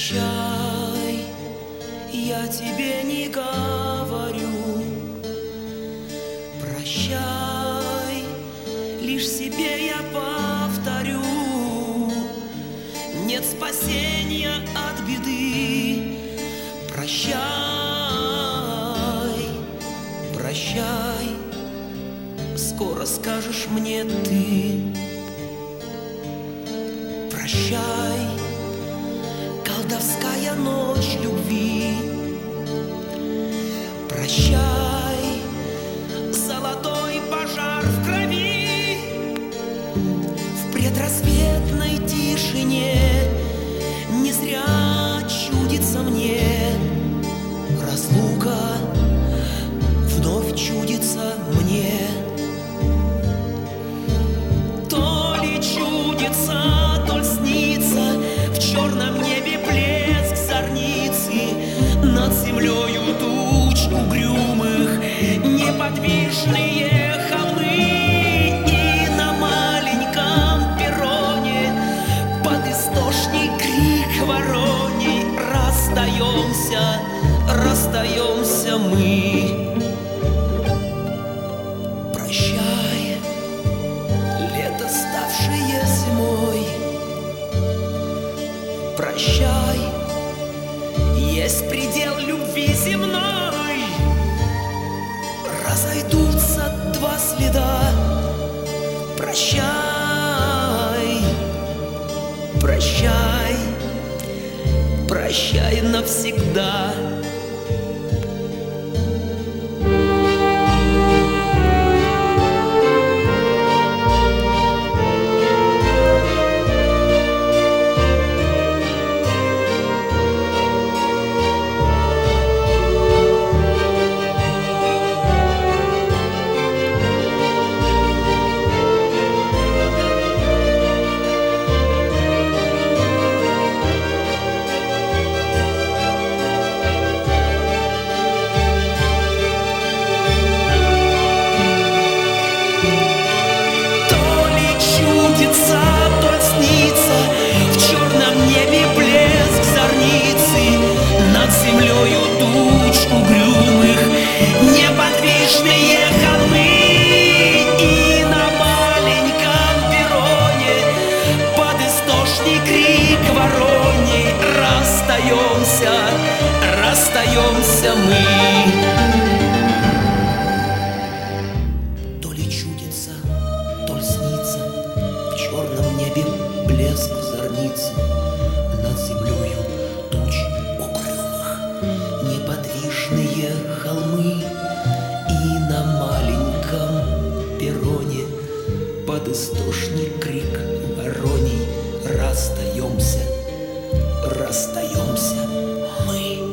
Прощай, я тебе не говорю. Прощай, лишь себе я повторю. Нет спасения от беды. Прощай, прощай, скоро скажешь мне ты. Прощай, колдовская ночь любви. Прощай, золотой пожар в крови. В предрассветной тишине не зря чудится мне разлука, вновь чудится мне. То ли чудится, то ли снится в черном небе блеск зорницы, над землею туч угрюмых неподвижные холмы, и на маленьком перроне под истошный крик вороний расстаемся, расстаемся мы. Прощай, лето, ставшее зимой. Прощай, есть предел любви земной. Разойдутся два следа. Прощай, прощай, прощай навсегда. Землею туч угрюмых неподвижные холмы, и на маленьком перроне под истошный крик вороний расстаемся, расстаемся мы. То ли чудится, то ли снится в черном небе блеск зорницы, над землею туч неподвижные холмы, и на маленьком перроне под истошный крик вороний расстаемся, расстаемся мы.